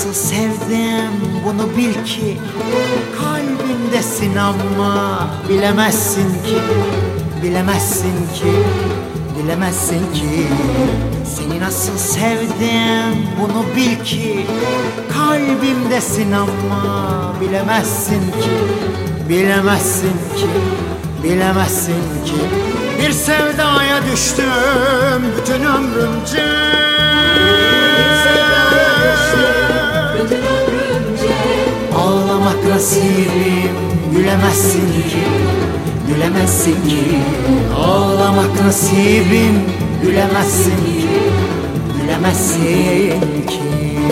nasıl sevdim bunu bil ki, kalbimdesin ama bilemezsin ki, bilemezsin ki, bilemezsin ki. Seni nasıl sevdim bunu bil ki, kalbimdesin ama bilemezsin ki, bilemezsin ki, bilemezsin ki. Bir sevdaya düştüm bütün ömrümce, ağlamak nasibim, gülemezsin ki, gülemezsin ki. Ağlamak nasibim, gülemezsin ki, gülemezsin ki.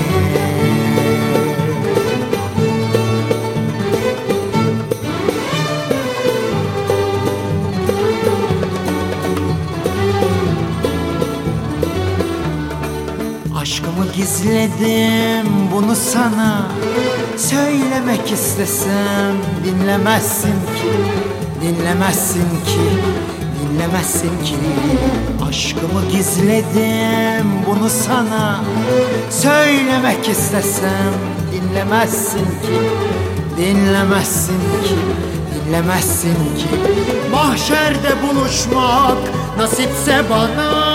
Aşkımı gizledim bunu sana, söylemek istesem dinlemezsin ki, dinlemezsin ki, dinlemezsin ki. Aşkımı gizledim bunu sana, söylemek istesem dinlemezsin ki, dinlemezsin ki, dinlemezsin ki. Mahşerde buluşmak nasipse bana,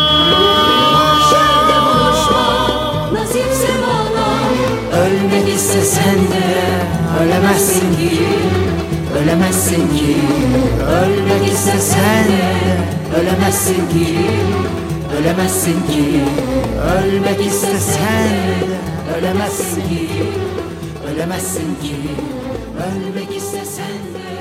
ölmek istesen de ölemezsin ki, ölemezsin ki. Ölmek istesen de ölemezsin ki, ölemezsin ki. Ölmek istesen de ölemezsin ki, ölemezsin ki. Ölmek istesen de